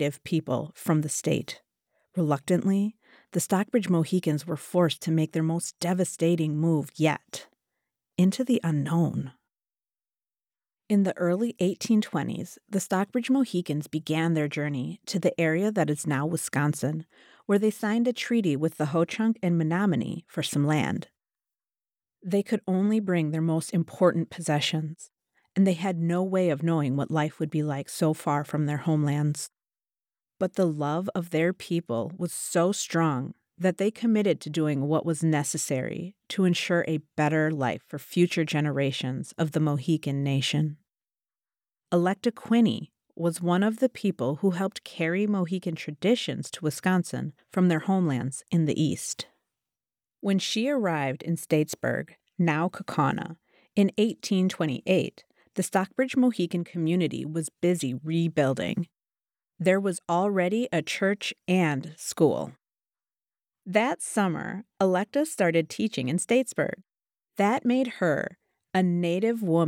active people from the state. Reluctantly, the Stockbridge Mohicans were forced to make their most devastating move yet, into the unknown. In the early 1820s, the Stockbridge Mohicans began their journey to the area that is now Wisconsin, where they signed a treaty with the Ho-Chunk and Menominee for some land. They could only bring their most important possessions, and they had no way of knowing what life would be like so far from their homelands. But the love of their people was so strong that they committed to doing what was necessary to ensure a better life for future generations of the Mohican Nation. Electa Quinney was one of the people who helped carry Mohican traditions to Wisconsin from their homelands in the East. When she arrived in Statesburg, now Kaukauna, in 1828, the Stockbridge Mohican community was busy rebuilding. There was already a church and school. That summer, Electa started teaching in Statesburg. That made her a Native woman